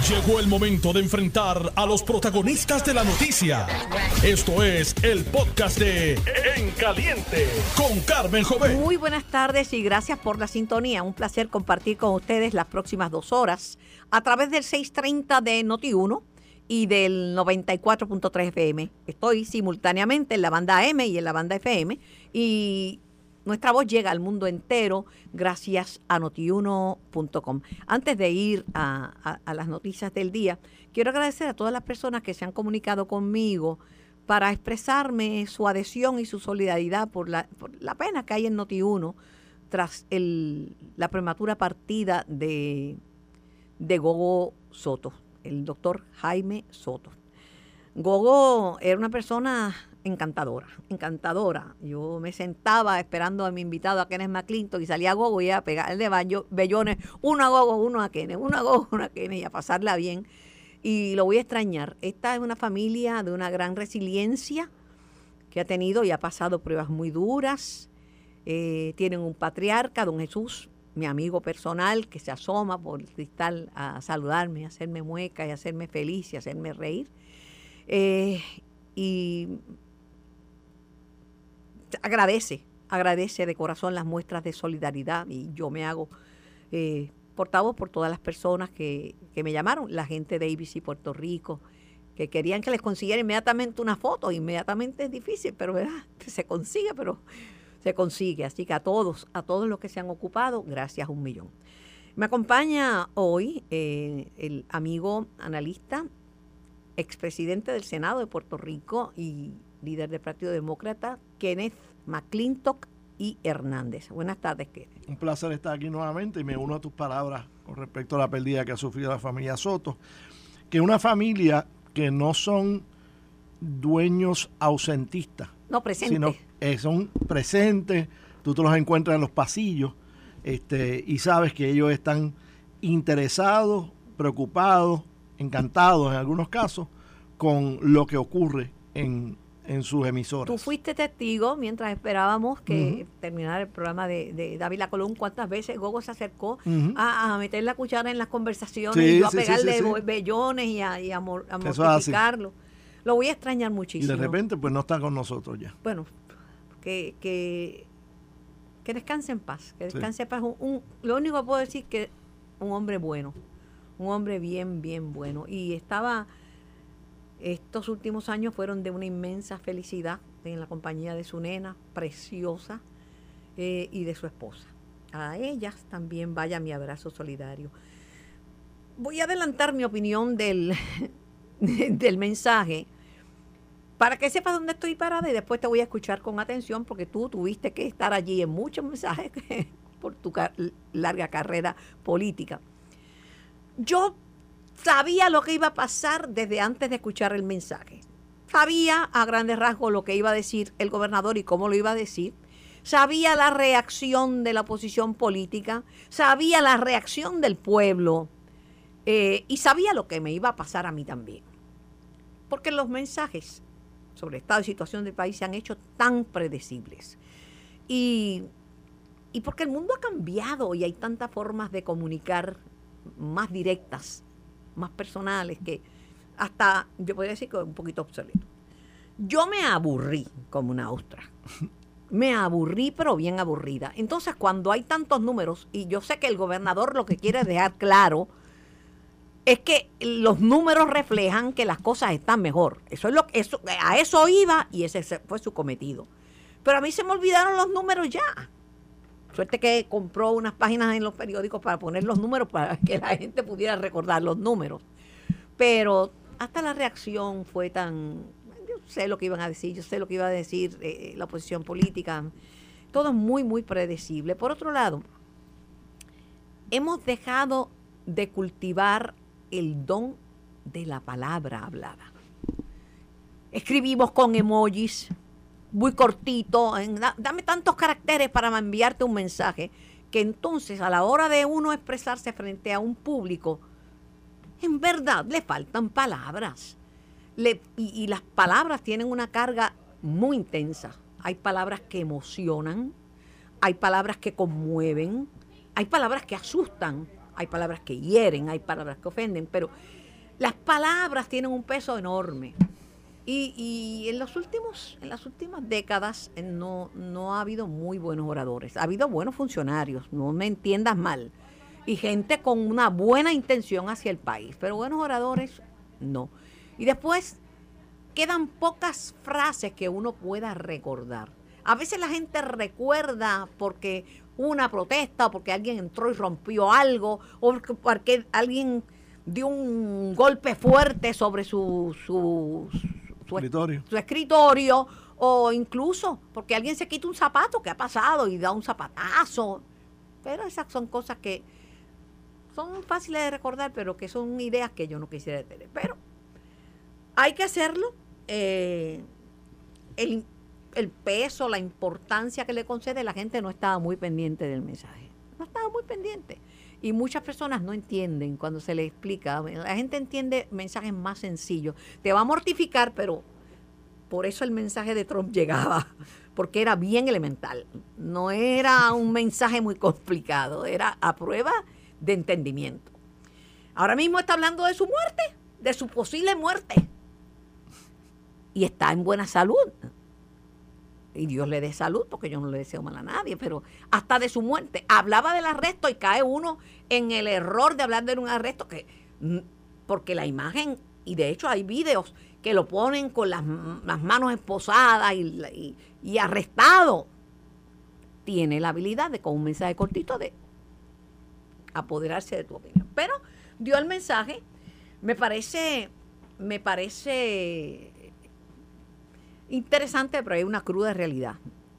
Llegó el momento de enfrentar a los protagonistas de la noticia. Esto es el podcast de En Caliente con Carmen Jovet. Muy buenas tardes y gracias por la sintonía. Un placer compartir con ustedes las próximas 2 horas a través del 630 de Noti1 y del 94.3 FM. Estoy simultáneamente en la banda AM y en la banda FM y nuestra voz llega al mundo entero gracias a notiuno.com. Antes de ir a las noticias del día, quiero agradecer a todas las personas que se han comunicado conmigo para expresarme su adhesión y su solidaridad por la pena que hay en Noti1 tras la prematura partida de Gogo Soto, el doctor Jaime Soto. Gogo era una persona encantadora. Yo me sentaba esperando a mi invitado, a Kenneth McClintock, y salía Gogo y iba a pegarle bellones, uno a Gogo, uno a Kenneth, uno a Gogo, uno a Kenneth, y a pasarla bien. Y lo voy a extrañar. Esta es una familia de una gran resiliencia que ha tenido y ha pasado pruebas muy duras. Tienen un patriarca, don Jesús, mi amigo personal, que se asoma por el cristal a saludarme, a hacerme mueca y a hacerme feliz y a hacerme reír. Y agradece de corazón las muestras de solidaridad, y yo me hago portavoz por todas las personas que me llamaron, la gente de ABC Puerto Rico, que querían que les consiguiera inmediatamente una foto. Inmediatamente es difícil, pero ¿verdad? Se consigue, así que a todos los que se han ocupado, gracias 1,000,000. Me acompaña hoy el amigo analista, expresidente del Senado de Puerto Rico y líder del Partido Demócrata, Kenneth McClintock y Hernández. Buenas tardes, Kenneth. Un placer estar aquí nuevamente y me uno a tus palabras con respecto a la pérdida que ha sufrido la familia Soto, que es una familia que no son dueños ausentistas. No, presentes. Sino son presentes, tú te los encuentras en los pasillos y sabes que ellos están interesados, preocupados, encantados en algunos casos con lo que ocurre en sus emisoras. Tú fuiste testigo mientras esperábamos que terminara el programa de Dávila Colón, cuántas veces Gogo se acercó a meter la cuchara en las conversaciones y a pegarle bellones y a mortificarlo. Lo voy a extrañar muchísimo. Y de repente pues no está con nosotros ya. Bueno, que descanse en paz, que descanse en paz. Lo único que puedo decir es que un hombre bueno, un hombre bien bueno. Y estos últimos años fueron de una inmensa felicidad en la compañía de su nena, preciosa, y de su esposa. A ellas también vaya mi abrazo solidario. Voy a adelantar mi opinión del mensaje para que sepas dónde estoy parada y después te voy a escuchar con atención, porque tú tuviste que estar allí en muchos mensajes por tu larga carrera política. Yo sabía lo que iba a pasar desde antes de escuchar el mensaje. Sabía a grandes rasgos lo que iba a decir el gobernador y cómo lo iba a decir. Sabía la reacción de la oposición política. Sabía la reacción del pueblo. Y sabía lo que me iba a pasar a mí también. Porque los mensajes sobre el estado y situación del país se han hecho tan predecibles. Y porque el mundo ha cambiado y hay tantas formas de comunicar más directas, más personales, que hasta yo podría decir que es un poquito obsoleto. Yo me aburrí como una ostra. Me aburrí, pero bien aburrida. Entonces, cuando hay tantos números, y yo sé que el gobernador lo que quiere dejar claro es que los números reflejan que las cosas están mejor. A eso iba y ese fue su cometido. Pero a mí se me olvidaron los números ya. Suerte que compró unas páginas en los periódicos para poner los números para que la gente pudiera recordar los números. Pero hasta la reacción fue tan... Yo sé lo que iban a decir, yo sé lo que iba a decir la oposición política. Todo es muy predecible. Por otro lado, hemos dejado de cultivar el don de la palabra hablada. Escribimos con emojis, muy cortito, dame tantos caracteres para enviarte un mensaje, que entonces a la hora de uno expresarse frente a un público, en verdad le faltan palabras. Y las palabras tienen una carga muy intensa. Hay palabras que emocionan, hay palabras que conmueven, hay palabras que asustan hay palabras que hieren, hay palabras que ofenden, pero las palabras tienen un peso enorme. Y en las últimas décadas no ha habido muy buenos oradores. Ha habido buenos funcionarios, no me entiendas mal. Y gente con una buena intención hacia el país. Pero buenos oradores, no. Y después quedan pocas frases que uno pueda recordar. A veces la gente recuerda porque una protesta, o porque alguien entró y rompió algo, o porque alguien dio un golpe fuerte sobre su escritorio, o incluso porque alguien se quita un zapato que ha pasado y da un zapatazo. Pero esas son cosas que son fáciles de recordar, pero que son ideas que yo no quisiera tener. Pero hay que hacerlo. El peso, la importancia que le concede, la gente no estaba muy pendiente del mensaje. No estaba muy pendiente. Y muchas personas no entienden cuando se les explica. La gente entiende mensajes más sencillos. Te va a mortificar, pero por eso el mensaje de Trump llegaba, porque era bien elemental. No era un mensaje muy complicado, era a prueba de entendimiento. Ahora mismo está hablando de su muerte, de su posible muerte. Y está en buena salud. Y Dios le dé salud, porque yo no le deseo mal a nadie, pero hasta de su muerte. Hablaba del arresto y cae uno en el error de hablar de un arresto, porque la imagen, y de hecho hay videos que lo ponen con las manos esposadas y arrestado. Tiene la habilidad de, con un mensaje cortito, de apoderarse de tu opinión. Pero dio el mensaje, me parece interesante, pero hay una cruda realidad.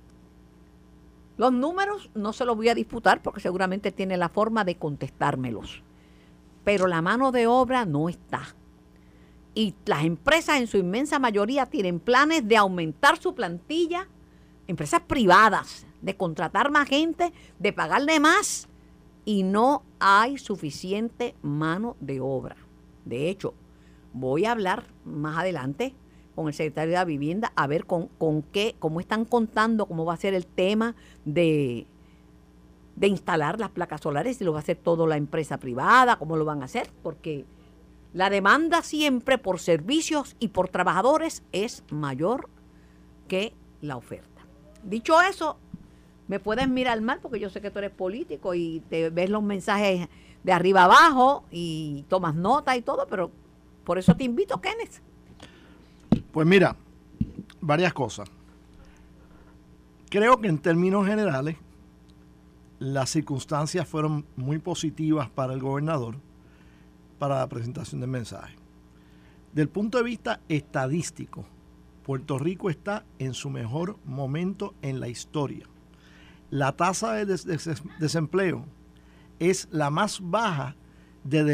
Los números no se los voy a disputar porque seguramente tiene la forma de contestármelos. Pero la mano de obra no está. Y las empresas en su inmensa mayoría tienen planes de aumentar su plantilla, empresas privadas, de contratar más gente, de pagarle más, y no hay suficiente mano de obra. De hecho, voy a hablar más adelante con el secretario de la Vivienda a ver con qué, cómo están contando, cómo va a ser el tema de instalar las placas solares, si lo va a hacer todo la empresa privada, cómo lo van a hacer, porque la demanda siempre por servicios y por trabajadores es mayor que la oferta. Dicho eso, me puedes mirar mal porque yo sé que tú eres político y te ves los mensajes de arriba abajo y tomas nota y todo, pero por eso te invito, Kenneth. Pues mira, varias cosas. Creo que en términos generales las circunstancias fueron muy positivas para el gobernador para la presentación del mensaje. Del punto de vista estadístico, Puerto Rico está en su mejor momento en la historia. La tasa de desempleo es la más baja desde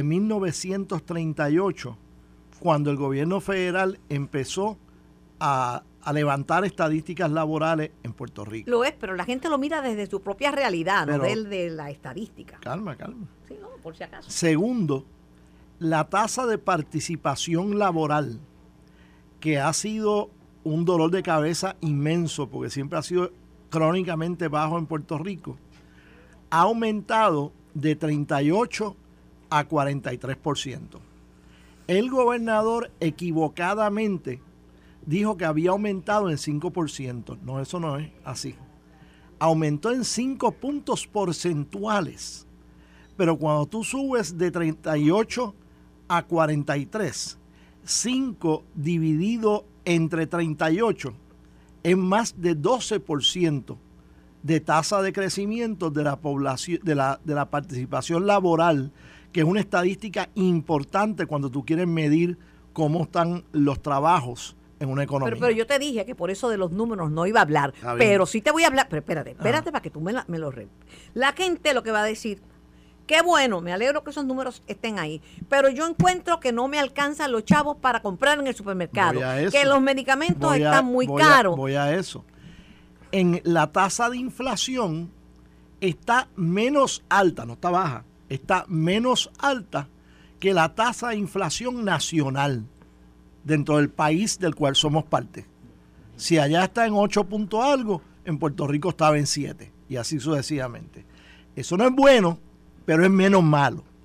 1938, cuando el gobierno federal empezó a levantar estadísticas laborales en Puerto Rico. Lo es, pero la gente lo mira desde su propia realidad, pero, no de la estadística. Calma. Sí, no, por si acaso. Segundo, la tasa de participación laboral, que ha sido un dolor de cabeza inmenso, porque siempre ha sido crónicamente bajo en Puerto Rico, ha aumentado de 38 a 43%. El gobernador equivocadamente dijo que había aumentado en 5%. No, eso no es así. Aumentó en 5 puntos porcentuales. Pero cuando tú subes de 38 a 43, 5 dividido entre 38 es más de 12% de tasa de crecimiento de la población, de la participación laboral, que es una estadística importante cuando tú quieres medir cómo están los trabajos en una economía. Pero yo te dije que por eso de los números no iba a hablar, pero sí te voy a hablar. Pero espérate para que tú me lo La gente lo que va a decir, qué bueno, me alegro que esos números estén ahí, pero yo encuentro que no me alcanzan los chavos para comprar en el supermercado, que los medicamentos están muy caros. Voy a eso. En la tasa de inflación está menos alta, no está baja, está menos alta que la tasa de inflación nacional dentro del país del cual somos parte. Si allá está en 8 punto algo, en Puerto Rico estaba en 7, y así sucesivamente. Eso no es bueno, pero es menos malo.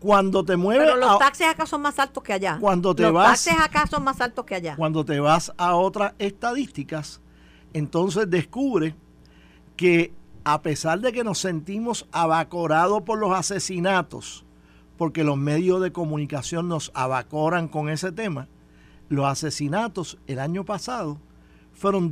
Cuando te mueves... Pero los taxes acá son más altos que allá. Los taxes acá son más altos que allá. Cuando te vas a otras estadísticas, entonces descubre que a pesar de que nos sentimos abacorados por los asesinatos, porque los medios de comunicación nos abacoran con ese tema, los asesinatos el año pasado fueron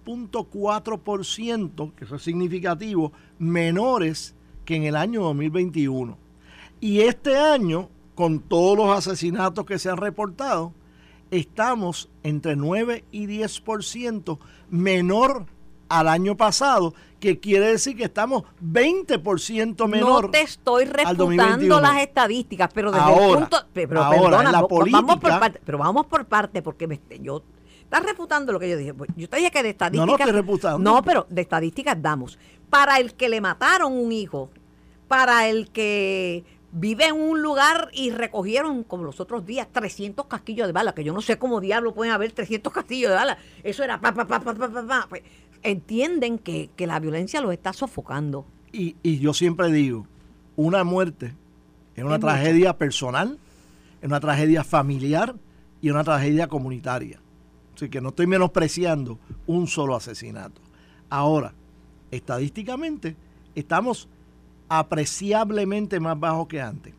10.4%, que eso es significativo, menores que en el año 2021. Y este año, con todos los asesinatos que se han reportado, estamos entre 9 y 10% menor al año pasado, que quiere decir que estamos 20% menor. No te estoy al 2021. refutando las estadísticas, pero desde ahora, el punto... Pero ahora, perdona, en la política, vamos por parte, porque yo... Estás refutando lo que yo dije. Pues yo te dije que de estadísticas... No estoy refutando. No, pero de estadísticas damos. Para el que le mataron un hijo, para el que vive en un lugar y recogieron, como los otros días, 300 casquillos de bala, que yo no sé cómo diablo pueden haber 300 casquillos de bala. Eso era pa. Pues, entienden que la violencia los está sofocando. Y yo siempre digo, una muerte es una tragedia personal, es una tragedia familiar y una tragedia comunitaria. Así que no estoy menospreciando un solo asesinato. Ahora, estadísticamente, estamos apreciablemente más bajos que antes.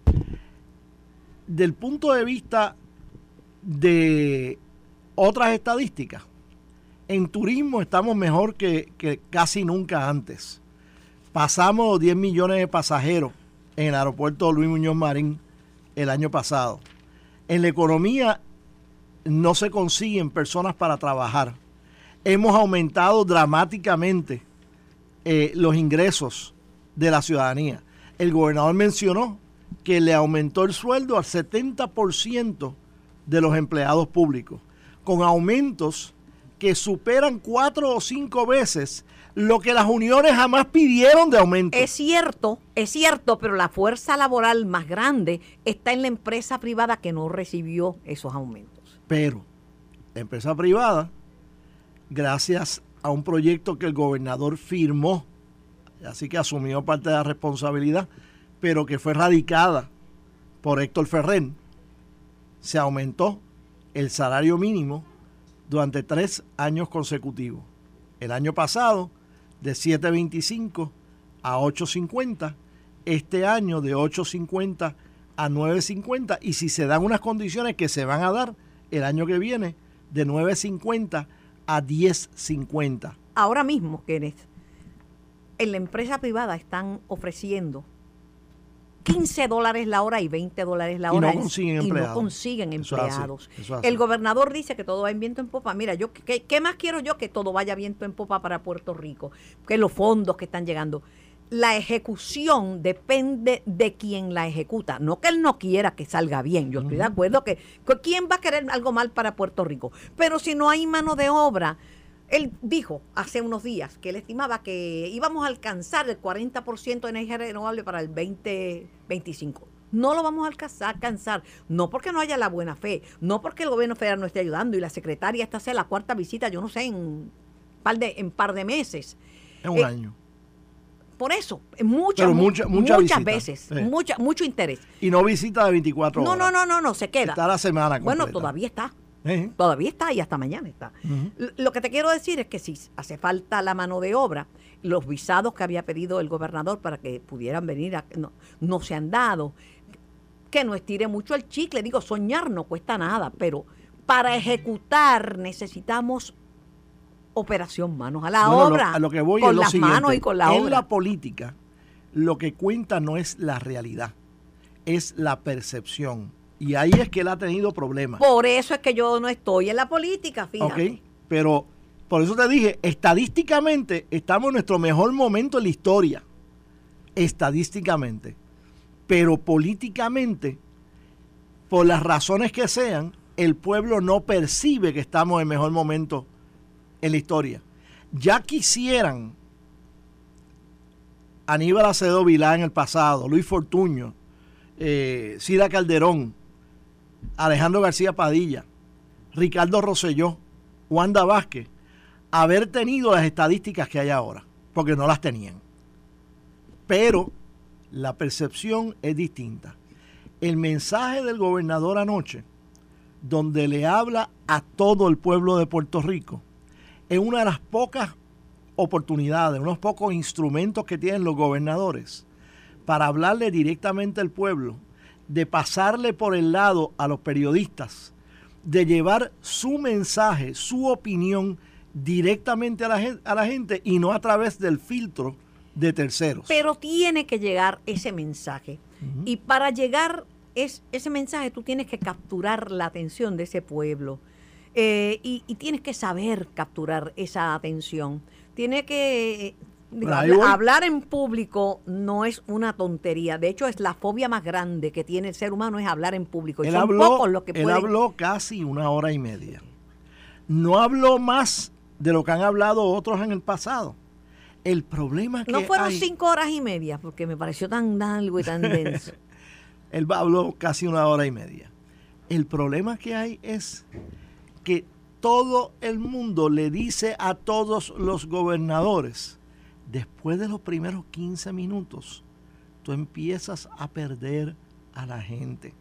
Del punto de vista de otras estadísticas, en turismo estamos mejor que casi nunca antes. Pasamos 10 millones de pasajeros en el aeropuerto Luis Muñoz Marín el año pasado. En la economía no se consiguen personas para trabajar. Hemos aumentado dramáticamente los ingresos de la ciudadanía. El gobernador mencionó que le aumentó el sueldo al 70% de los empleados públicos, con aumentos que superan 4 o 5 veces lo que las uniones jamás pidieron de aumento. Es cierto, pero la fuerza laboral más grande está en la empresa privada que no recibió esos aumentos. Pero la empresa privada, gracias a un proyecto que el gobernador firmó, así que asumió parte de la responsabilidad, pero que fue radicada por Héctor Ferrer, se aumentó el salario mínimo durante 3 años consecutivos. El año pasado de 7.25 a 8.50, este año de 8.50 a 9.50, y si se dan unas condiciones que se van a dar el año que viene, de 9.50 a 10.50. Ahora mismo, Kenneth, en la empresa privada están ofreciendo $15 la hora y $20 la hora. Y no consiguen empleados. No consiguen empleados. Eso es así. El gobernador dice que todo va en viento en popa. Mira, ¿qué más quiero yo? Que todo vaya viento en popa para Puerto Rico. Que los fondos que están llegando. La ejecución depende de quien la ejecuta. No que él no quiera que salga bien. Yo estoy de acuerdo que ¿quién va a querer algo mal para Puerto Rico? Pero si no hay mano de obra. Él dijo hace unos días que él estimaba que íbamos a alcanzar el 40% de energía renovable para el 2025. No lo vamos a alcanzar, no porque no haya la buena fe, no porque el gobierno federal no esté ayudando y la secretaria esta sea la 4ª visita, yo no sé, en par de meses. En un año. Por eso, muchas veces, sí. Mucho interés. Y no visita de 24 horas. No, se queda. Está la semana completa. Bueno, todavía está. Todavía está y hasta mañana está. Lo que te quiero decir es que si hace falta la mano de obra, los visados que había pedido el gobernador para que pudieran venir, no se han dado. Que no estire mucho el chicle. Digo, soñar no cuesta nada, pero para ejecutar necesitamos operación manos a la obra. A lo que voy con es lo las siguiente. Manos y con la obra. En la política, lo que cuenta no es la realidad, es la percepción. Y ahí es que él ha tenido problemas. Por eso es que yo no estoy en la política, fíjate. Ok, pero por eso te dije, estadísticamente estamos en nuestro mejor momento en la historia. Estadísticamente. Pero políticamente, por las razones que sean, el pueblo no percibe que estamos en el mejor momento en la historia. Ya quisieran Aníbal Acevedo Vilá en el pasado, Luis Fortuño, Cida Calderón, Alejandro García Padilla, Ricardo Rosselló, Wanda Vázquez, haber tenido las estadísticas que hay ahora, porque no las tenían. Pero la percepción es distinta. el mensaje del gobernador anoche, donde le habla a todo el pueblo de Puerto Rico, es una de las pocas oportunidades, unos pocos instrumentos que tienen los gobernadores para hablarle directamente al pueblo, de pasarle por el lado a los periodistas, de llevar su mensaje, su opinión directamente a la gente y no a través del filtro de terceros. Pero tiene que llegar ese mensaje. Y para llegar ese mensaje tú tienes que capturar la atención de ese pueblo. Y tienes que saber capturar esa atención. Tiene que... hablar en público no es una tontería. De hecho, es la fobia más grande que tiene el ser humano, es hablar en público. Él habló casi 1 hora y media. No habló más de lo que han hablado otros en el pasado. El problema que no fueron 5 horas y media, porque me pareció tan largo y tan denso. Él habló casi 1 hora y media. El problema que hay es que todo el mundo le dice a todos los gobernadores, después de los primeros 15 minutos, tú empiezas a perder a la gente.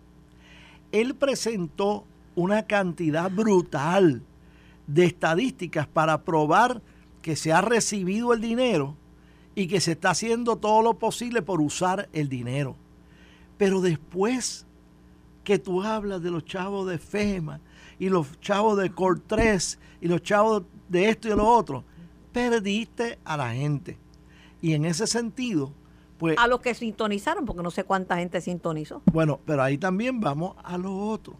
Él presentó una cantidad brutal de estadísticas para probar que se ha recibido el dinero y que se está haciendo todo lo posible por usar el dinero. Pero después que tú hablas de los chavos de FEMA y los chavos de Cor 3 y los chavos de esto y de lo otro, perdiste a la gente. Y en ese sentido, pues... A los que sintonizaron, porque no sé cuánta gente sintonizó. Bueno, pero ahí también vamos a lo otro.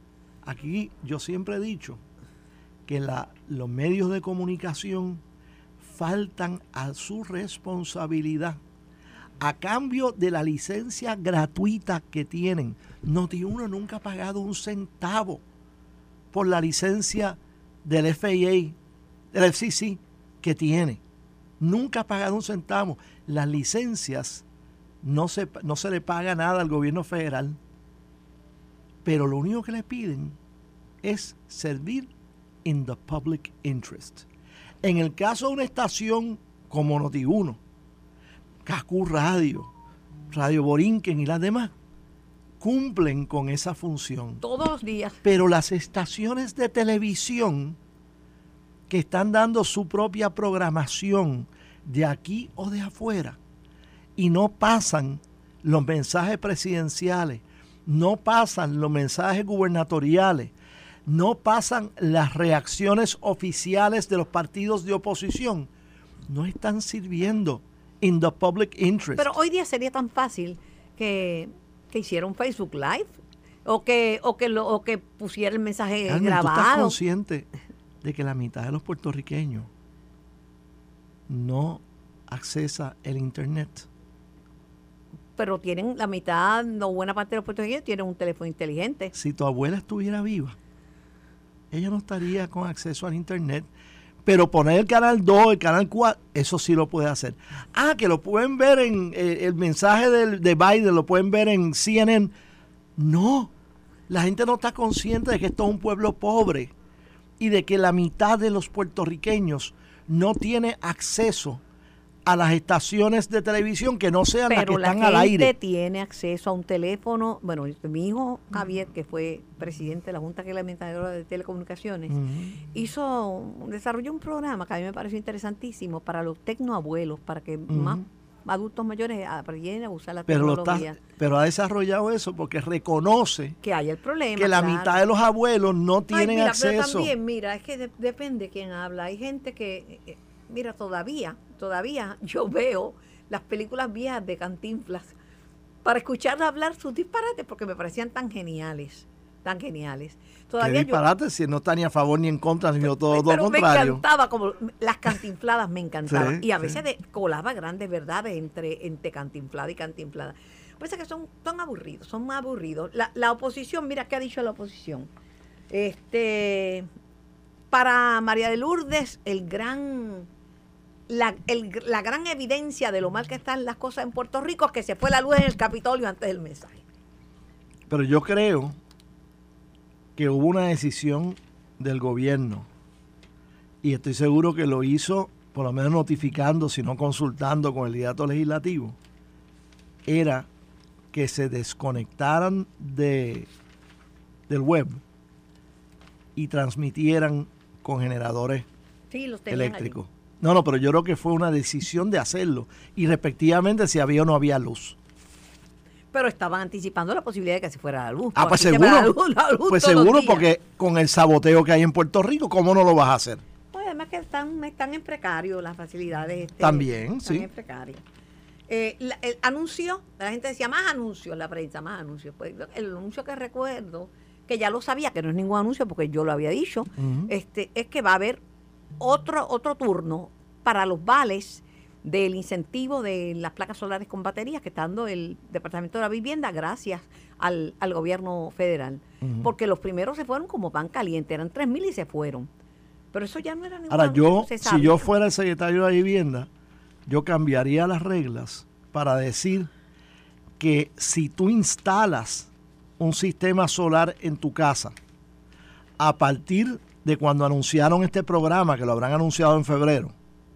Aquí yo siempre he dicho que los medios de comunicación faltan a su responsabilidad. A cambio de la licencia gratuita que tienen, Noti1 nunca ha pagado un centavo por la licencia del FAA, del FCC que tiene. Nunca ha pagado un centavo. Las licencias no se le paga nada al gobierno federal, pero lo único que le piden es servir in the public interest. En el caso de una estación como Noti1, Cacú Radio, Radio Borinquen y las demás, cumplen con esa función. Todos los días. Pero las estaciones de televisión que están dando su propia programación de aquí o de afuera y no pasan los mensajes presidenciales, no pasan los mensajes gubernatoriales, no pasan las reacciones oficiales de los partidos de oposición, no están sirviendo in the public interest. Pero hoy día sería tan fácil que hiciera un Facebook Live o que pusiera el mensaje grabado. ¿Tú estás consciente de que la mitad de los puertorriqueños no accesa el internet? Pero tienen la mitad, o buena parte de los puertorriqueños tienen un teléfono inteligente. Si tu abuela estuviera viva, ella no estaría con acceso al internet. Pero poner el canal 2, el canal 4, eso sí lo puede hacer. Que lo pueden ver en el mensaje de Biden, lo pueden ver en CNN. No, la gente no está consciente de que esto es un pueblo pobre y de que la mitad de los puertorriqueños no tiene acceso a las estaciones de televisión que no sean las que están al aire. Pero la gente tiene acceso a un teléfono. Bueno, mi hijo Javier, que fue presidente de la Junta Reglamentadora de Telecomunicaciones, desarrolló un programa que a mí me pareció interesantísimo para los tecnoabuelos, para que más adultos mayores aprendieran a usar la tecnología. Pero ha desarrollado eso porque reconoce que hay el problema, que la mitad de los abuelos no tienen acceso. Pero también, mira, es que depende de quién habla. Hay gente que... Mira, todavía yo veo las películas viejas de Cantinflas para escucharla hablar sus disparates porque me parecían tan geniales. Todavía ¿qué disparates? Si no está ni a favor ni en contra, ni todo lo contrario. Me encantaba, como las cantinfladas me encantaban. Sí, y a veces colaba grandes verdades entre cantinflada y cantinflada. Pues es que son aburridos, son más aburridos. La oposición, mira qué ha dicho la oposición. Para María de Lourdes, la gran evidencia de lo mal que están las cosas en Puerto Rico es que se fue la luz en el Capitolio antes del mensaje. Pero yo creo que hubo una decisión del gobierno y estoy seguro que lo hizo por lo menos notificando, si no consultando con el liderato legislativo, era que se desconectaran del web y transmitieran con generadores Sí, los tenían eléctricos. allí. No, pero yo creo que fue una decisión de hacerlo y respectivamente si había o no había luz. Pero estaban anticipando la posibilidad de que se fuera la luz. Pues Aquí se va seguro, la luz pues todos los seguro días. porque con el saboteo que hay en Puerto Rico, ¿cómo no lo vas a hacer? Pues además que están en precario las facilidades. También, están sí. en precario. El anuncio, la gente decía más anuncios, la prensa, más anuncios. Pues el anuncio que recuerdo, que ya lo sabía, que no es ningún anuncio porque yo lo había dicho, es que va a haber otro turno para los vales del incentivo de las placas solares con baterías que está dando el Departamento de la Vivienda gracias al gobierno federal. Porque los primeros se fueron como pan caliente, eran 3,000 y se fueron. Pero eso ya no era ningún Ahora, anuncio, se si sabía. yo fuera el secretario de la Vivienda, yo cambiaría las reglas para decir que si tú instalas un sistema solar en tu casa, a partir de cuando anunciaron este programa, que lo habrán anunciado en febrero,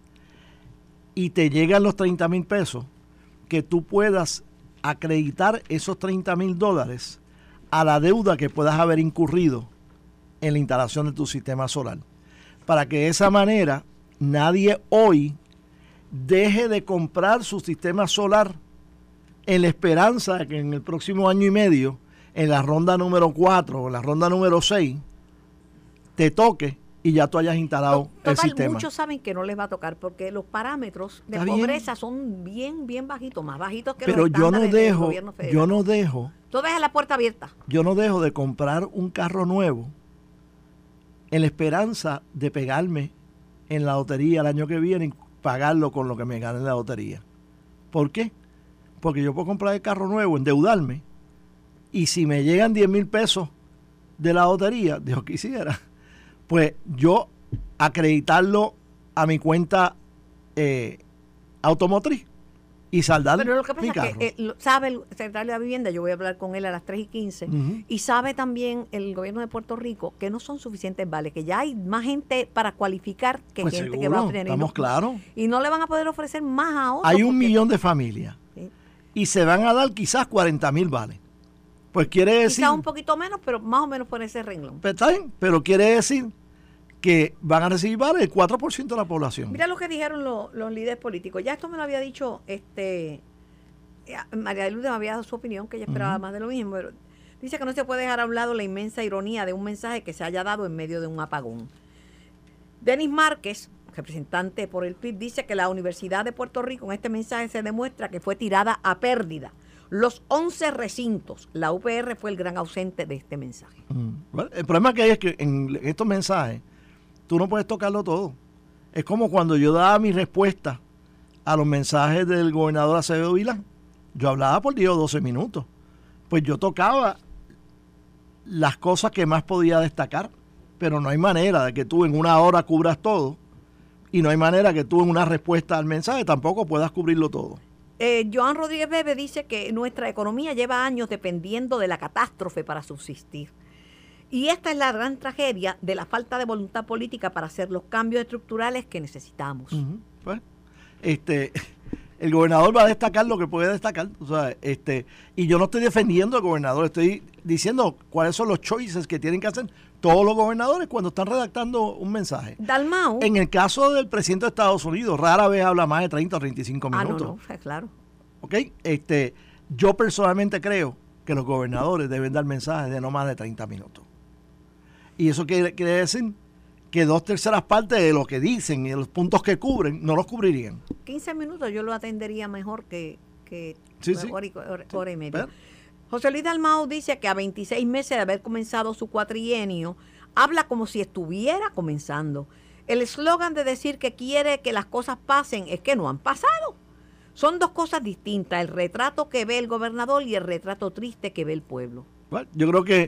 y te llegan los 30,000 pesos, que tú puedas acreditar esos $30,000 a la deuda que puedas haber incurrido en la instalación de tu sistema solar. Para que de esa manera nadie hoy deje de comprar su sistema solar en la esperanza de que en el próximo año y medio, en la ronda número 4 o en la ronda número 6, te toque y ya tú hayas instalado el sistema. Muchos saben que no les va a tocar porque los parámetros de Está bien. pobreza son bien bajitos, más bajitos que Pero los estándares del gobierno federal. Tú dejas la puerta abierta. Yo no dejo de comprar un carro nuevo en la esperanza de pegarme en la lotería el año que viene y pagarlo con lo que me gane en la lotería. ¿Por qué? Porque yo puedo comprar el carro nuevo, endeudarme, y si me llegan 10,000 pesos de la lotería, Dios quisiera, pues yo acreditarlo a mi cuenta automotriz y saldar Pero lo que mi pasa carro. es que sabe el secretario de la Vivienda, yo voy a hablar con él a las 3:15, y sabe también el gobierno de Puerto Rico que no son suficientes vales, que ya hay más gente para cualificar que Pues gente seguro, que va a obtener. estamos claros. Y no le van a poder ofrecer más a otros. Hay 1 porque- millón de familias Sí. y se van a dar quizás 40,000 vales. Pues quiere decir, Quizás un poquito menos, pero más o menos por ese renglón. pues está bien, pero quiere decir que van a recibir vales el 4% de la población. Mira lo que dijeron los líderes políticos. Ya esto me lo había dicho María de Lourdes, me había dado su opinión, que ella esperaba más de lo mismo, pero dice que no se puede dejar a un lado la inmensa ironía de un mensaje que se haya dado en medio de un apagón. Denis Márquez, representante por el PIB, dice que la Universidad de Puerto Rico en este mensaje se demuestra que fue tirada a pérdida. Los 11 recintos, la UPR fue el gran ausente de este mensaje. Bueno, el problema que hay es que en estos mensajes tú no puedes tocarlo todo. Es como cuando yo daba mi respuesta a los mensajes del gobernador Acevedo Vilá. Yo hablaba por 10 o 12 minutos. Pues yo tocaba las cosas que más podía destacar, pero no hay manera de que tú en una hora cubras todo y no hay manera que tú en una respuesta al mensaje tampoco puedas cubrirlo todo. Joan Rodríguez Bebe dice que nuestra economía lleva años dependiendo de la catástrofe para subsistir. Y esta es la gran tragedia de la falta de voluntad política para hacer los cambios estructurales que necesitamos. Pues, el gobernador va a destacar lo que puede destacar. O sea, y yo no estoy defendiendo al gobernador, estoy diciendo cuáles son los choices que tienen que hacer todos los gobernadores cuando están redactando un mensaje. Dalmau. En el caso del presidente de Estados Unidos, rara vez habla más de 30 o 35 minutos. No, claro. ¿Ok? Yo personalmente creo que los gobernadores deben dar mensajes de no más de 30 minutos. Y eso quiere decir que 2/3 partes de lo que dicen y de los puntos que cubren no los cubrirían. 15 minutos yo lo atendería mejor que Sí. hora y media. Pero- José Luis Dalmau dice que a 26 meses de haber comenzado su cuatrienio, habla como si estuviera comenzando. El eslogan de decir que quiere que las cosas pasen es que no han pasado. Son dos cosas distintas, el retrato que ve el gobernador y el retrato triste que ve el pueblo. Bueno, yo creo que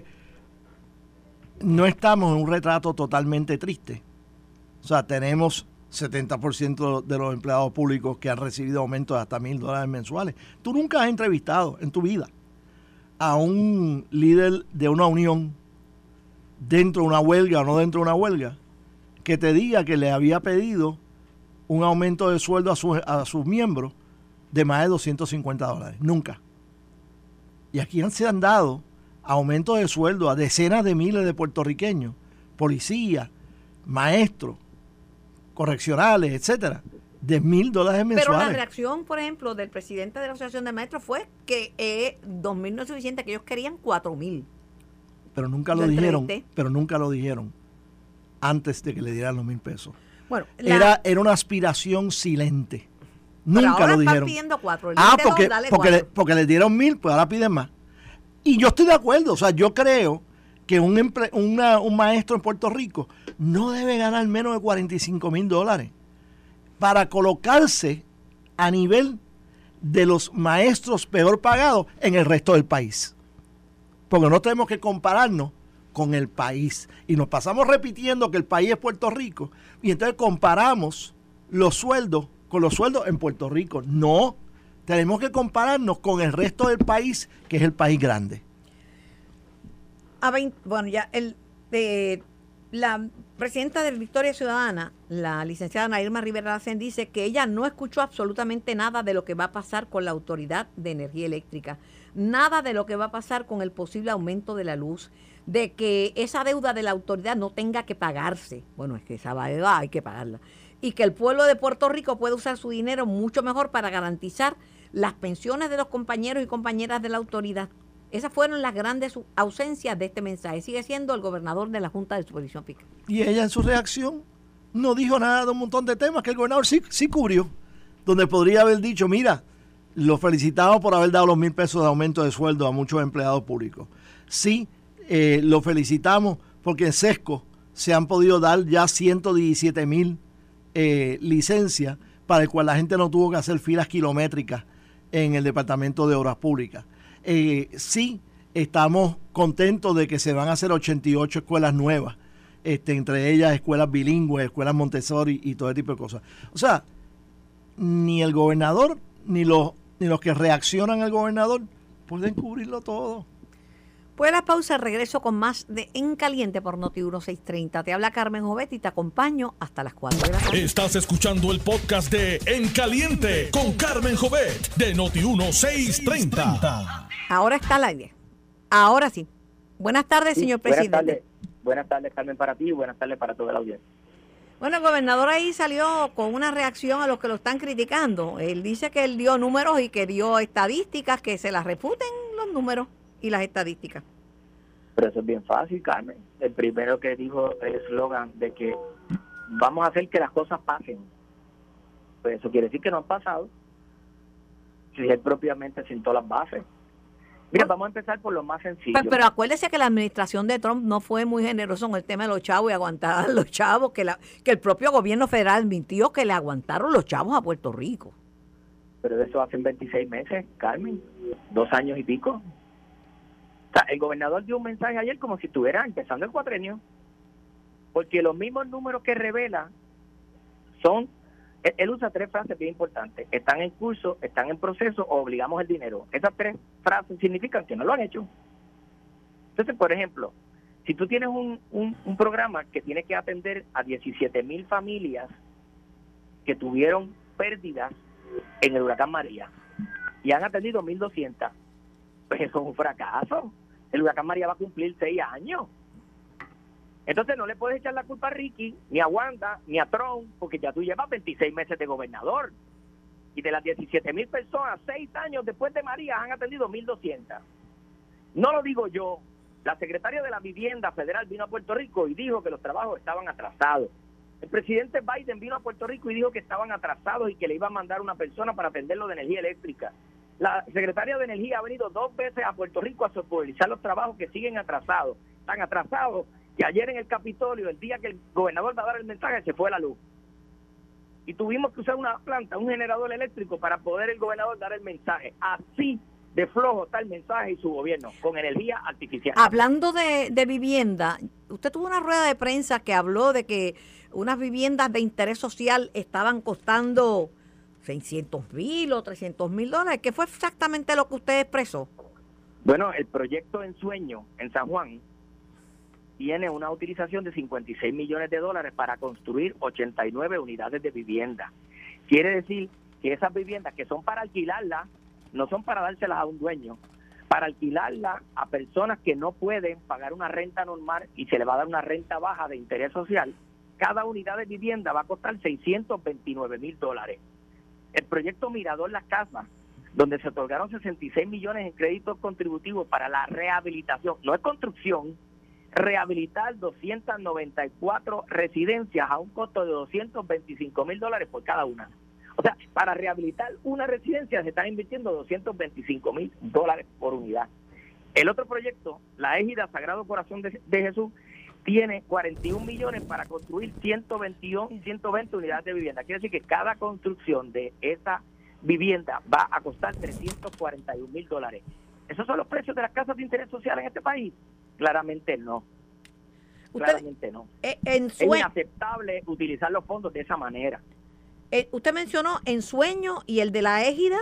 no estamos en un retrato totalmente triste. O sea, tenemos 70% de los empleados públicos que han recibido aumentos de hasta $1,000 mensuales. Tú nunca has entrevistado en tu vida a un líder de una unión dentro de una huelga o no dentro de una huelga que te diga que le había pedido un aumento de sueldo a sus miembros de más de $250. Nunca. Y aquí se han dado aumentos de sueldo a decenas de miles de puertorriqueños, policías, maestros, correccionales, etcétera, de $1,000 mensuales. Pero la reacción, por ejemplo, del presidente de la Asociación de Maestros fue que 2,000 no es suficiente, que ellos querían 4,000. Pero nunca lo dijeron antes de que le dieran los $1,000. Bueno, era una aspiración silente. Nunca ahora lo dijeron. Están pidiendo 4. Porque les dieron 1,000, pues ahora piden más. Y yo estoy de acuerdo, o sea, yo creo que un maestro en Puerto Rico no debe ganar menos de $45,000 para colocarse a nivel de los maestros peor pagados en el resto del país. Porque no tenemos que compararnos con el país. Y nos pasamos repitiendo que el país es Puerto Rico y entonces comparamos los sueldos con los sueldos en Puerto Rico. No, tenemos que compararnos con el resto del país, que es el país grande. La presidenta de Victoria Ciudadana, la licenciada Ana Irma Rivera Lacén, dice que ella no escuchó absolutamente nada de lo que va a pasar con la Autoridad de Energía Eléctrica, nada de lo que va a pasar con el posible aumento de la luz, de que esa deuda de la autoridad no tenga que pagarse. Bueno, es que esa deuda hay que pagarla. Y que el pueblo de Puerto Rico puede usar su dinero mucho mejor para garantizar las pensiones de los compañeros y compañeras de la autoridad. Esas fueron las grandes ausencias de este mensaje. Sigue siendo el gobernador de la Junta de Supervisión Fiscal. Y ella en su reacción no dijo nada de un montón de temas que el gobernador sí cubrió, donde podría haber dicho, mira, lo felicitamos por haber dado los $1,000 de aumento de sueldo a muchos empleados públicos. Sí, lo felicitamos porque en SESCO se han podido dar ya 117,000 licencias para el cual la gente no tuvo que hacer filas kilométricas en el Departamento de Obras Públicas. Sí, estamos contentos de que se van a hacer 88 escuelas nuevas, entre ellas escuelas bilingües, escuelas Montessori y todo ese tipo de cosas. O sea, ni el gobernador ni los que reaccionan al gobernador pueden cubrirlo todo. Pues la pausa, regreso con más de En Caliente por Noti1 630. Te habla Carmen Jovet y te acompaño hasta las 4 de la tarde. Estás escuchando el podcast de En Caliente con Carmen Jovet de Noti1 630. Ahora está al aire. Ahora sí. Buenas tardes, señor presidente. Buenas tardes, Carmen, para ti y buenas tardes para toda la audiencia. Bueno, el gobernador ahí salió con una reacción a los que lo están criticando. Él dice que él dio números y que dio estadísticas, que se las refuten los números y las estadísticas. Pero eso es bien fácil, Carmen. El primero que dijo el eslogan de que vamos a hacer que las cosas pasen. Pues eso quiere decir que no han pasado. Si él propiamente sentó las bases. Mira, vamos a empezar por lo más sencillo. Pero acuérdese que la administración de Trump no fue muy generosa en el tema de los chavos y aguantar a los chavos, que el propio gobierno federal admitió que le aguantaron los chavos a Puerto Rico. Pero eso hace 26 meses, Carmen, 2 años y pico. O sea, el gobernador dio un mensaje ayer como si estuviera empezando el cuatrenio, porque los mismos números que revela son... Él usa 3 frases bien importantes. Están en curso, están en proceso o obligamos el dinero. Esas 3 frases significan que no lo han hecho. Entonces, por ejemplo, si tú tienes un programa que tiene que atender a 17,000 familias que tuvieron pérdidas en el huracán María y han atendido 1,200, pues eso es un fracaso. El huracán María va a cumplir 6 años. Entonces no le puedes echar la culpa a Ricky, ni a Wanda, ni a Trump, porque ya tú llevas 26 meses de gobernador. Y de las 17,000 personas, 6 años después de María han atendido 1,200. No lo digo yo. La secretaria de la Vivienda Federal vino a Puerto Rico y dijo que los trabajos estaban atrasados. El presidente Biden vino a Puerto Rico y dijo que estaban atrasados y que le iba a mandar una persona para atenderlo de energía eléctrica. La secretaria de Energía ha venido 2 veces a Puerto Rico a supervisar los trabajos que siguen atrasados. Están atrasados. Que ayer en el Capitolio, el día que el gobernador va a dar el mensaje, se fue la luz. Y tuvimos que usar una planta, un generador eléctrico para poder el gobernador dar el mensaje. Así de flojo está el mensaje y su gobierno, con energía artificial. Hablando de vivienda, usted tuvo una rueda de prensa que habló de que unas viviendas de interés social estaban costando $600,000 o $300,000. ¿Qué fue exactamente lo que usted expresó? Bueno, el proyecto Ensueño en San Juan tiene una utilización de $56 millones para construir 89 unidades de vivienda. Quiere decir que esas viviendas que son para alquilarlas, no son para dárselas a un dueño, para alquilarla a personas que no pueden pagar una renta normal y se le va a dar una renta baja de interés social. Cada unidad de vivienda va a costar $629,000. El proyecto Mirador Las Casas, donde se otorgaron 66 millones en créditos contributivos para la rehabilitación, no es construcción, rehabilitar 294 residencias a un costo de $225,000 por cada una. O sea, para rehabilitar una residencia se están invirtiendo $225,000 por unidad. El otro proyecto, la Égida Sagrado Corazón de Jesús, tiene 41 millones para construir 120 unidades de vivienda. Quiere decir que cada construcción de esa vivienda va a costar $341,000. ¿Esos son los precios de las casas de interés social en este país? Claramente no. Claramente no. Es inaceptable utilizar los fondos de esa manera. Usted mencionó Ensueño y el de la Égida.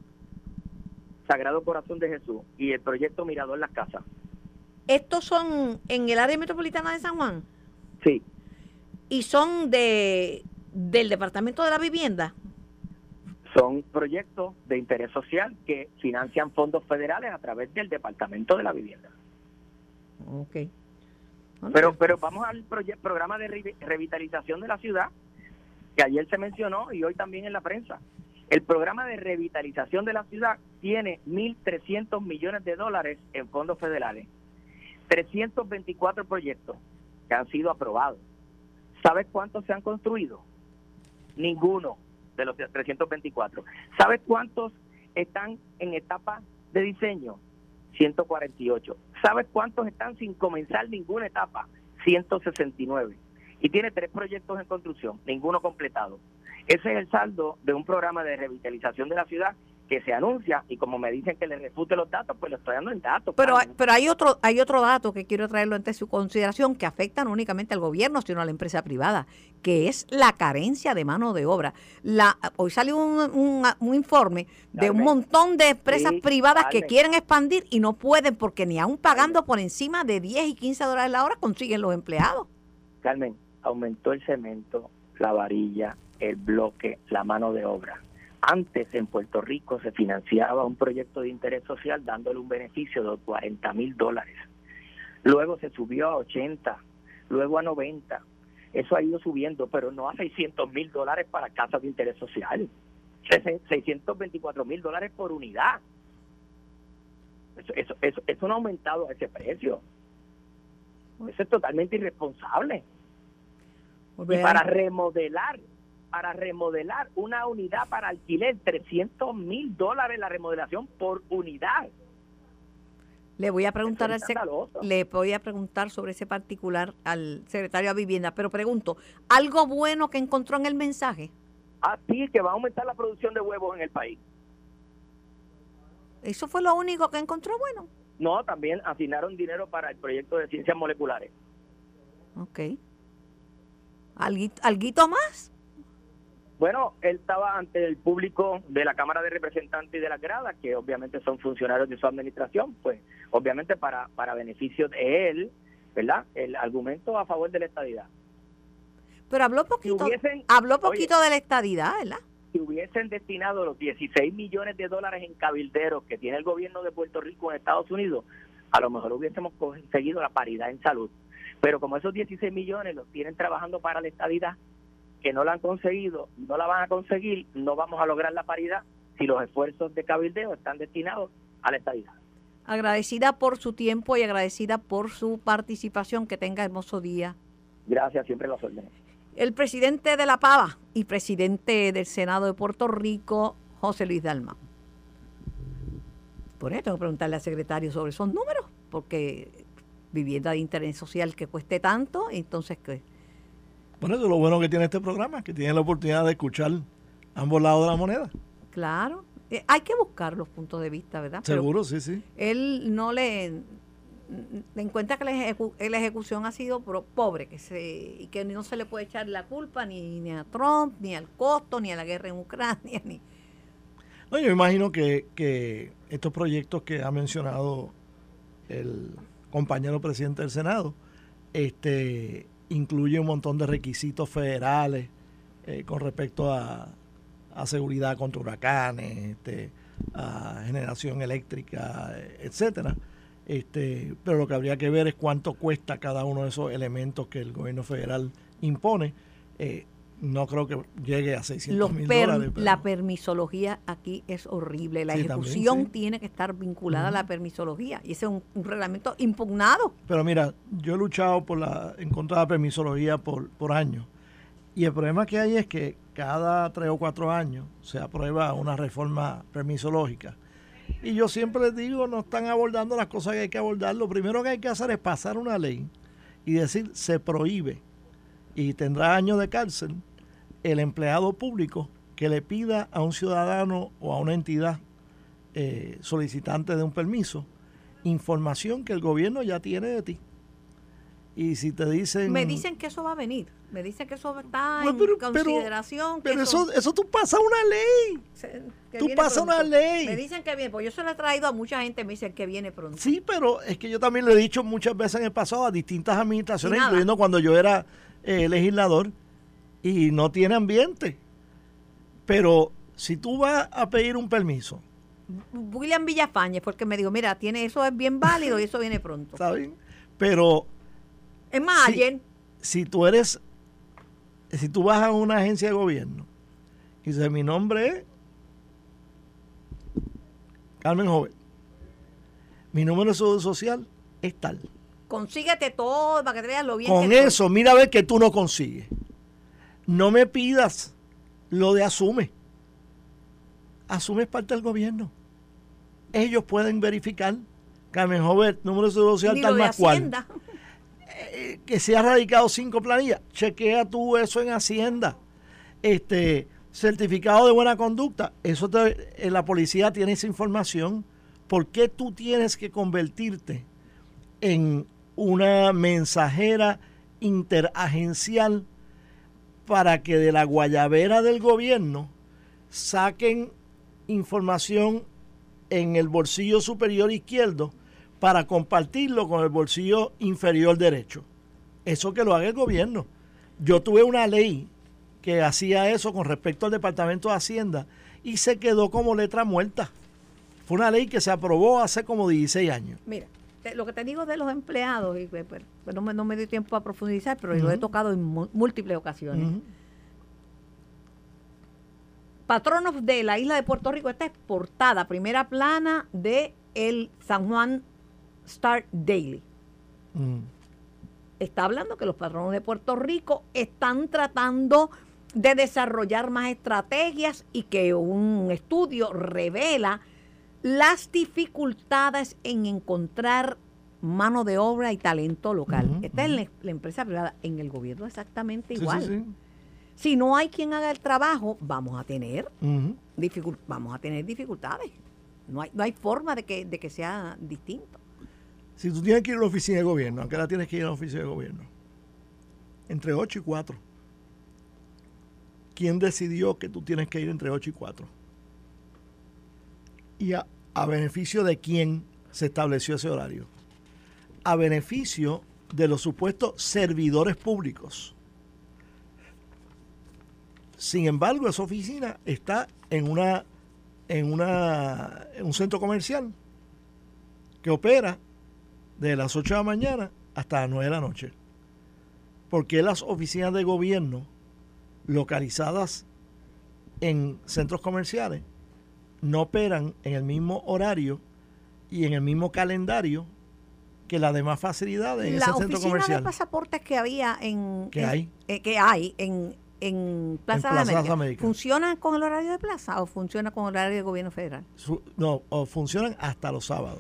Sagrado Corazón de Jesús y el proyecto Mirador Las Casas. ¿Estos son en el área metropolitana de San Juan? Sí. ¿Y son del Departamento de la Vivienda? Son proyectos de interés social que financian fondos federales a través del Departamento de la Vivienda. Ok. Pero vamos al programa de revitalización de la ciudad, que ayer se mencionó y hoy también en la prensa. El programa de revitalización de la ciudad tiene $1,300 millones en fondos federales. 324 proyectos que han sido aprobados. ¿Sabes cuántos se han construido? Ninguno de los 324. ¿Sabes cuántos están en etapa de diseño? 148. ¿Sabes cuántos están sin comenzar ninguna etapa? 169. Y tiene 3 proyectos en construcción, ninguno completado. Ese es el saldo de un programa de revitalización de la ciudad que se anuncia, y como me dicen que le refute los datos, pues lo estoy dando en datos. Pero hay otro dato que quiero traerlo ante su consideración, que afecta no únicamente al gobierno, sino a la empresa privada, que es la carencia de mano de obra. Hoy salió un informe de un montón de empresas privadas que quieren expandir y no pueden, porque ni aún pagando por encima de $10 y $15 la hora consiguen los empleados. Carmen, aumentó el cemento, la varilla, el bloque, la mano de obra. Antes en Puerto Rico se financiaba un proyecto de interés social dándole un beneficio de $40,000. Luego se subió a 80, luego a 90. Eso ha ido subiendo, pero no a $600,000 para casas de interés social. $624,000 por unidad. Eso no ha aumentado a ese precio. Eso es totalmente irresponsable. Y para remodelar una unidad para alquiler, $300,000 la remodelación por unidad. Le voy a preguntar sobre ese particular al secretario de Vivienda, pero pregunto, ¿algo bueno que encontró en el mensaje? Sí, que va a aumentar la producción de huevos en el país. ¿Eso fue lo único que encontró bueno? No, también asignaron dinero para el proyecto de ciencias moleculares. Ok. ¿Alguito más? Bueno, él estaba ante el público de la Cámara de Representantes y de las gradas, que obviamente son funcionarios de su administración, pues obviamente para beneficio de él, ¿verdad? El argumento a favor de la estadidad. Pero habló poquito de la estadidad, ¿verdad? Si hubiesen destinado los $16 millones en cabilderos que tiene el gobierno de Puerto Rico en Estados Unidos, a lo mejor hubiésemos conseguido la paridad en salud. Pero como esos 16 millones los tienen trabajando para la estadidad, que no la han conseguido, no la van a conseguir, no vamos a lograr la paridad si los esfuerzos de cabildeo están destinados a la estadidad. Agradecida por su tiempo y agradecida por su participación. Que tenga hermoso día. Gracias, siempre los órdenes. El presidente de la PAVA y presidente del Senado de Puerto Rico, José Luis Dalmau. Por eso tengo que preguntarle al secretario sobre esos números, porque vivienda de interés social que cueste tanto, entonces ¿qué? Bueno, eso es lo bueno que tiene este programa, que tiene la oportunidad de escuchar ambos lados de la moneda. Claro, hay que buscar los puntos de vista, ¿verdad? Seguro, pero sí. Él no le encuentra que la ejecución ha sido pobre, y que no se le puede echar la culpa ni a Trump, ni al costo, ni a la guerra en Ucrania. No, yo imagino que estos proyectos que ha mencionado el compañero presidente del Senado, incluye un montón de requisitos federales con respecto a seguridad contra huracanes, a generación eléctrica, etcétera. Pero lo que habría que ver es cuánto cuesta cada uno de esos elementos que el gobierno federal impone. No creo que llegue a $600,000. Pero la permisología aquí es horrible. La ejecución también, tiene que estar vinculada a la permisología. Y ese es un reglamento impugnado. Pero mira, yo he luchado en contra de la permisología por años. Y el problema que hay es que cada 3 o 4 años se aprueba una reforma permisológica. Y yo siempre les digo, no están abordando las cosas que hay que abordar. Lo primero que hay que hacer es pasar una ley y decir, se prohíbe y tendrá años de cárcel el empleado público que le pida a un ciudadano o a una entidad solicitante de un permiso información que el gobierno ya tiene de ti. Y si te dicen... Me dicen que eso va a venir. Me dicen que eso está en consideración. Pero eso tú pasas una ley. Tú pasas una ley. Me dicen que viene. Pues yo se lo he traído a mucha gente. Me dicen que viene pronto. Sí, pero es que yo también lo he dicho muchas veces en el pasado a distintas administraciones, incluyendo cuando yo era legislador, y no tiene ambiente. Pero si tú vas a pedir un permiso... William Villafañez fue el que me dijo, mira, eso es bien válido y eso viene pronto. ¿Está bien? Pero... Es más, ayer... Si tú vas a una agencia de gobierno y dices, mi nombre es Carmen Jovet, mi número de seguro social es tal. Consíguete todo para que te veas lo bien. Con que eso, mira a ver que tú no consigues. No me pidas lo de Asume. Asume es parte del gobierno. Ellos pueden verificar, Carmen Jovet, número de seguro social tal más cual. Que se ha radicado 5 planillas, chequea tú eso en Hacienda. Certificado de buena conducta, eso la policía tiene esa información. ¿Por qué tú tienes que convertirte en una mensajera interagencial para que de la guayabera del gobierno saquen información en el bolsillo superior izquierdo para compartirlo con el bolsillo inferior derecho? Eso que lo haga el gobierno. Yo tuve una ley que hacía eso con respecto al Departamento de Hacienda y se quedó como letra muerta. Fue una ley que se aprobó hace como 16 años. Mira, lo que te digo de los empleados, y pues, no me dio tiempo a profundizar, pero yo lo he tocado en múltiples ocasiones. Patronos de la isla de Puerto Rico, esta es portada, primera plana de el San Juan Star Daily. Está hablando que los patronos de Puerto Rico están tratando de desarrollar más estrategias y que un estudio revela las dificultades en encontrar mano de obra y talento local. Esta es la empresa privada. En el gobierno exactamente igual. Sí. Si no hay quien haga el trabajo, vamos a tener dificultades. No hay forma de que sea distinto. Si tú tienes que ir a la oficina de gobierno, ¿a qué hora tienes que ir a la oficina de gobierno? Entre 8 y 4. ¿Quién decidió que tú tienes que ir entre 8 y 4? ¿Y a beneficio de quién se estableció ese horario? A beneficio de los supuestos servidores públicos. Sin embargo, esa oficina está en un centro comercial que opera de las 8 de la mañana hasta las 9 de la noche. ¿Por qué las oficinas de gobierno localizadas en centros comerciales no operan en el mismo horario y en el mismo calendario que las demás facilidades en ese centro comercial? La oficina de pasaportes que había en Plaza de América, ¿funcionan con el horario de plaza o funciona con el horario de gobierno federal? Funcionan hasta los sábados.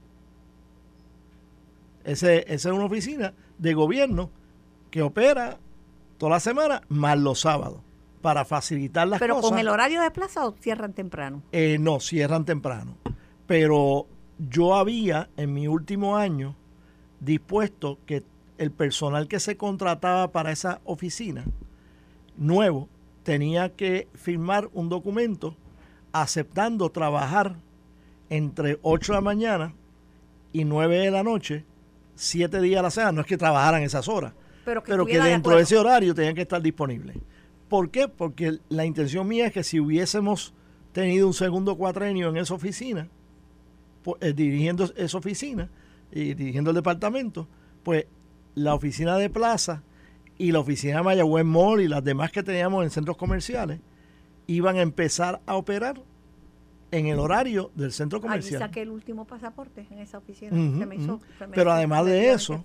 Esa es una oficina de gobierno que opera toda la semana más los sábados para facilitar las cosas. ¿Pero con el horario de plaza o cierran temprano? No, cierran temprano. Pero yo había en mi último año dispuesto que el personal que se contrataba para esa oficina nuevo tenía que firmar un documento aceptando trabajar entre 8 de la mañana y 9 de la noche 7 días a la semana. No es que trabajaran esas horas, pero que dentro de ese horario tenían que estar disponibles. ¿Por qué? Porque la intención mía es que si hubiésemos tenido un segundo cuatrenio en esa oficina, dirigiendo esa oficina y dirigiendo el departamento, pues la oficina de Plaza y la oficina de Mayagüez Mall y las demás que teníamos en centros comerciales iban a empezar a operar en el horario del centro comercial. Allí saqué el último pasaporte en esa oficina. Pero además de eso,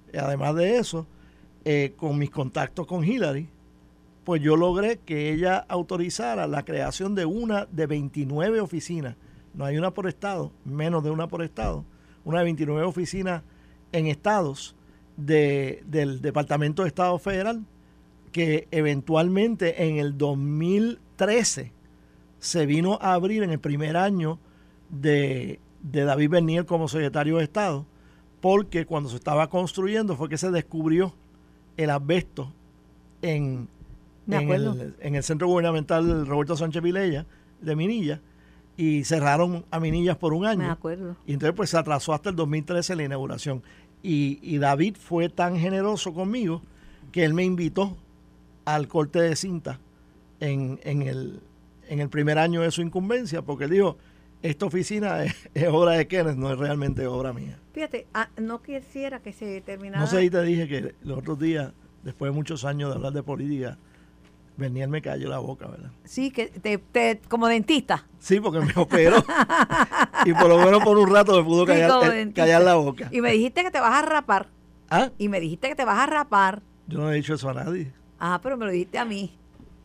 con mis contactos con Hillary, pues yo logré que ella autorizara la creación de una de 29 oficinas. No hay una por estado, menos de una por estado. Una de 29 oficinas en estados del Departamento de Estado Federal, que eventualmente en el 2013 se vino a abrir en el primer año de David Bernier como secretario de Estado, porque cuando se estaba construyendo fue que se descubrió el asbesto en el Centro Gubernamental Roberto Sánchez Vilella de Minilla, y cerraron a Minillas por un año. Me acuerdo. Y entonces pues se atrasó hasta el 2013 la inauguración. Y David fue tan generoso conmigo que él me invitó al corte de cinta en el primer año de su incumbencia, porque él dijo, esta oficina es obra de Kenneth, no es realmente obra mía. Fíjate, no quisiera que se terminara. No sé si te dije que los otros días, después de muchos años de hablar de política, Bernier me cayó la boca, ¿verdad? Sí, que como dentista. Sí, porque me operó. Y por lo menos por un rato me pudo callar la boca. Y me dijiste que te vas a rapar. ¿Ah? Y me dijiste que te vas a rapar. Yo no he dicho eso a nadie. Ah, pero me lo dijiste a mí.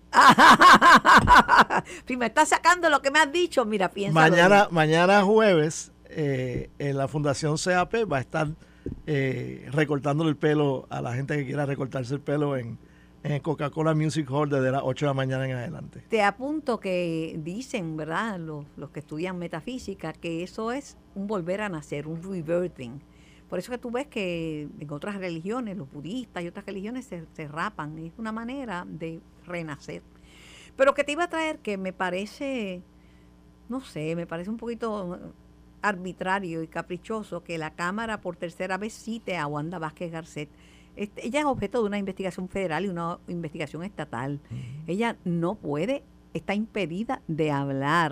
Si me estás sacando lo que me has dicho, mira, piensa. Mañana jueves, en la Fundación CAP va a estar recortándole el pelo a la gente que quiera recortarse el pelo en el Coca-Cola Music Hall desde las 8 de la mañana en adelante. Te apunto que dicen, ¿verdad?, los que estudian metafísica, que eso es un volver a nacer, un rebirthing. Por eso que tú ves que en otras religiones, los budistas y otras religiones se rapan. Es una manera de renacer. Pero que te iba a traer que me parece, no sé, me parece un poquito arbitrario y caprichoso que la Cámara por tercera vez cite a Wanda Vázquez Garcet. Ella es objeto de una investigación federal y una investigación estatal. Ella no puede, está impedida de hablar.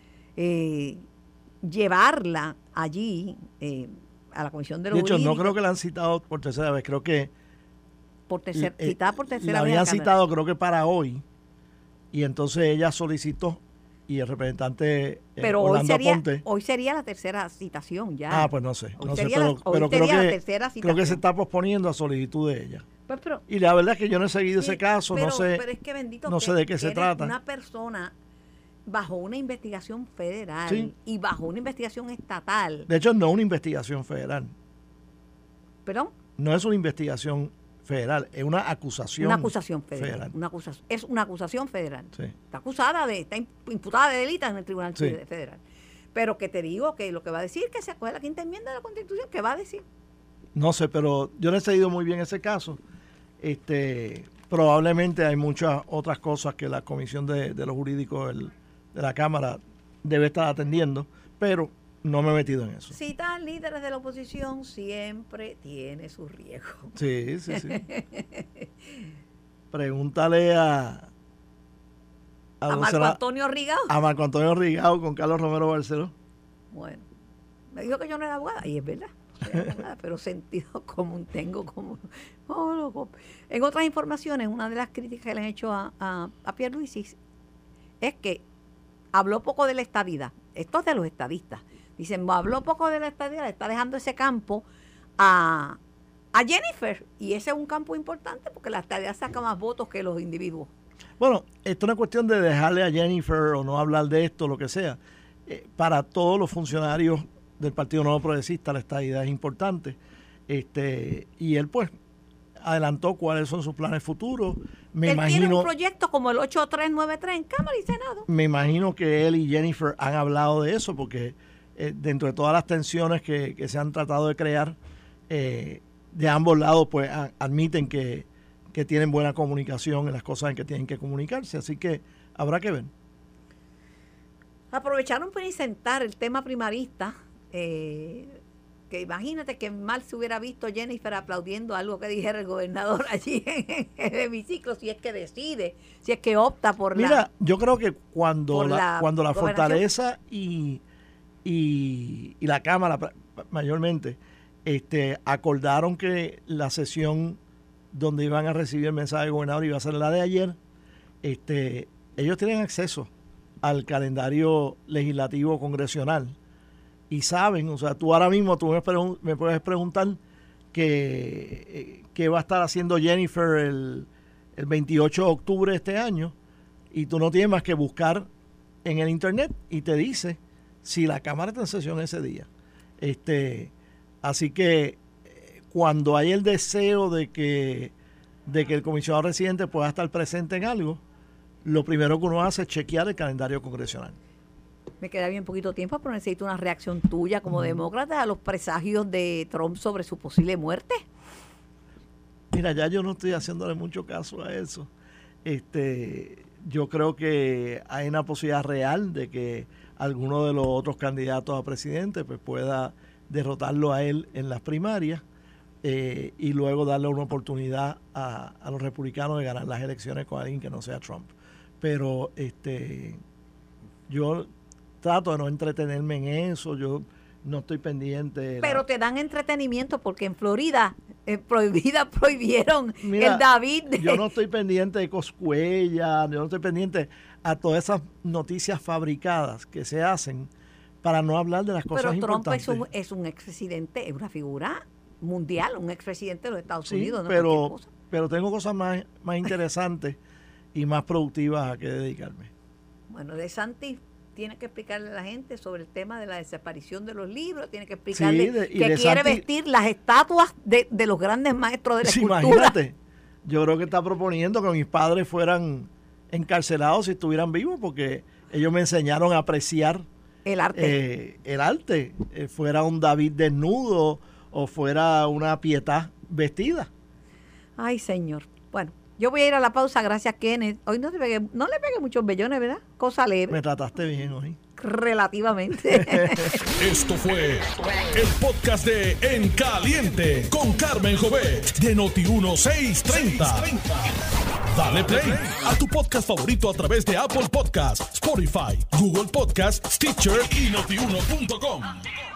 Llevarla allí a la Comisión de los Jurídicos. De hecho, no creo que la han citado por tercera vez. Creo que citada por tercera la vez. habían citado creo que para hoy. Y entonces ella solicitó y el representante pero Orlando Aponte. Hoy sería la tercera citación ya. Ah, pues no sé. Pero creo que se está posponiendo a solicitud de ella. Y la verdad es que yo no he seguido ese caso, no sé. Pero es que bendito, no sé de qué se trata. Una persona bajo una investigación federal y bajo una investigación estatal. De hecho, no es una investigación federal. ¿Perdón? No es una investigación federal, es una acusación. Una acusación federal. Es una acusación federal. Sí. Está imputada de delitos en el Tribunal Federal. Pero que te digo que lo que va a decir, que se acoge la quinta enmienda de la Constitución, ¿qué va a decir? No sé, pero yo no he seguido muy bien ese caso. Probablemente hay muchas otras cosas que la Comisión de los Jurídicos de la Cámara debe estar atendiendo, pero no me he metido en eso. Citar líderes de la oposición siempre tiene su riesgo. Sí. Pregúntale a Marco Antonio Rigao. A Marco Antonio Rigao con Carlos Romero Barceló. Bueno, me dijo que yo no era abogada, y es verdad. Pero sentido común tengo como... En otras informaciones, una de las críticas que le han hecho a Pierluisi es que habló poco de la estadidad. Esto es de los estadistas. Dicen, habló poco de la estadidad, le está dejando ese campo a Jennifer. Y ese es un campo importante porque la estadidad saca más votos que los individuos. Bueno, esto no es cuestión de dejarle a Jennifer o no hablar de esto, lo que sea. Para todos los funcionarios del Partido Nuevo Progresista la estadidad es importante. Y él pues adelantó cuáles son sus planes futuros. Tiene un proyecto como el 8393 en Cámara y Senado. Me imagino que él y Jennifer han hablado de eso porque dentro de todas las tensiones que se han tratado de crear de ambos lados, pues admiten que tienen buena comunicación en las cosas en que tienen que comunicarse. Así que habrá que ver. Aprovecharon para incentar el tema primarista que imagínate que mal se hubiera visto Jennifer aplaudiendo algo que dijera el gobernador allí en el hemiciclo, si es que decide, si es que opta por Mira, yo creo que cuando por la gobernación. Fortaleza y la Cámara mayormente acordaron que la sesión donde iban a recibir el mensaje del gobernador iba a ser la de ayer, ellos tienen acceso al calendario legislativo congresional y saben, o sea, tú ahora mismo me puedes preguntar qué va a estar haciendo Jennifer el 28 de octubre de este año, y tú no tienes más que buscar en el internet y te dice si la Cámara está en sesión ese día. Así que cuando hay el deseo de que el comisionado residente pueda estar presente en algo, lo primero que uno hace es chequear el calendario congresional. Me queda bien poquito tiempo, pero necesito una reacción tuya como demócrata a los presagios de Trump sobre su posible muerte. Mira, ya yo no estoy haciéndole mucho caso a eso. Yo creo que hay una posibilidad real de que alguno de los otros candidatos a presidente pues pueda derrotarlo a él en las primarias y luego darle una oportunidad a los republicanos de ganar las elecciones con alguien que no sea Trump. Pero yo trato de no entretenerme en eso, no estoy pendiente. Pero te dan entretenimiento porque en Florida prohibieron Mira, el David. Yo no estoy pendiente de Coscuella, yo no estoy pendiente a todas esas noticias fabricadas que se hacen para no hablar de las cosas importantes. Pero Trump es un expresidente, es una figura mundial, un expresidente de los Estados Unidos. No pero tengo cosas más interesantes y más productivas a que dedicarme. Bueno, DeSantis tiene que explicarle a la gente sobre el tema de la desaparición de los libros, tiene que explicarle que quiere vestir las estatuas de los grandes maestros de la escultura. Imagínate, yo creo que está proponiendo que mis padres fueran encarcelados si estuvieran vivos, porque ellos me enseñaron a apreciar el arte. Fuera un David desnudo o fuera una Pietà vestida. Ay, señor. Bueno, yo voy a ir a la pausa, gracias, Kenneth. Hoy no le pegué muchos bellones, ¿verdad? Cosa leve. Me trataste bien hoy. Relativamente. Esto fue el podcast de En Caliente con Carmen Jovet de Noti1 630. Dale play a tu podcast favorito a través de Apple Podcasts, Spotify, Google Podcasts, Stitcher y Notiuno.com.